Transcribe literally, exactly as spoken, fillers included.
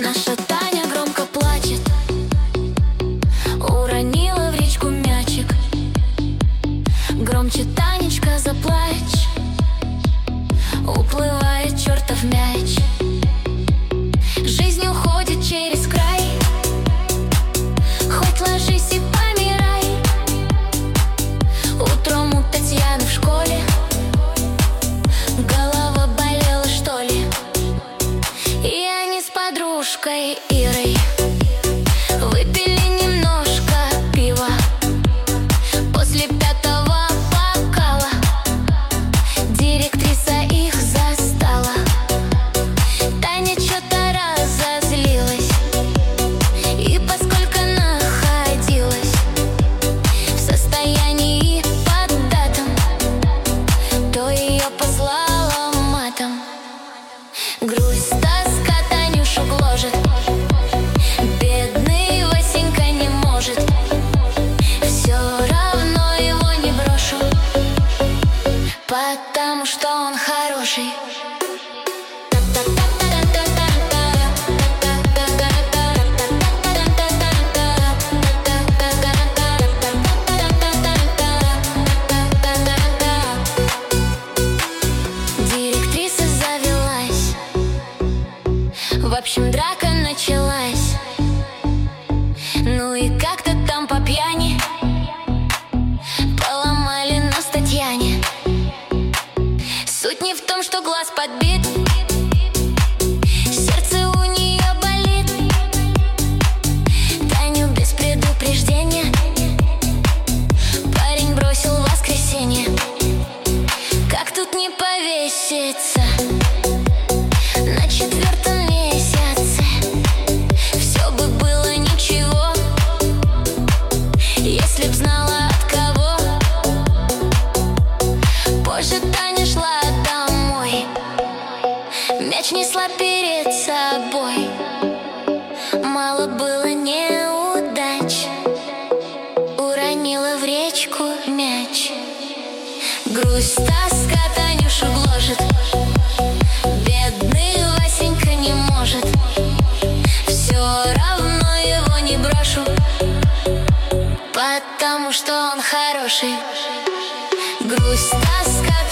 Наша Таня громко плачет, уронила в речку мячик. Громче, Танечка, заплачь, уплывает чертов мяч. Жизнь уходит через край, хоть ложись и помирай. Утром у Татьяны в школе голова болела, что ли. И они с подружкой Ирой выпили немножко пива. После пятого бокала директриса их застала. Таня что-то разозлилась, и поскольку находилась в состоянии поддатом, то ее послала матом. Грусть, тоска Танюшу гложет, бедный Васенька не может. Все равно его не брошу, потому что он хороший. Директриса завелась, в общем, драка началась. Ну и как-то там по пьяни поломали нос Татьяне. Суть не в том, что глаз подбит, сердце у нее болит. Таню без предупреждения парень бросил в воскресенье. Как тут не повеситься на четвертом месяце? Все бы было ничего, если б знала от кого. Позже Таня шла домой, мяч несла перед собой. Мало было неудач, уронила в речку мяч. Грусть, тоска Танюшу гложет, бедный Васенька не может. Все равно его не брошу, потому что он хороший. Грусть, тоска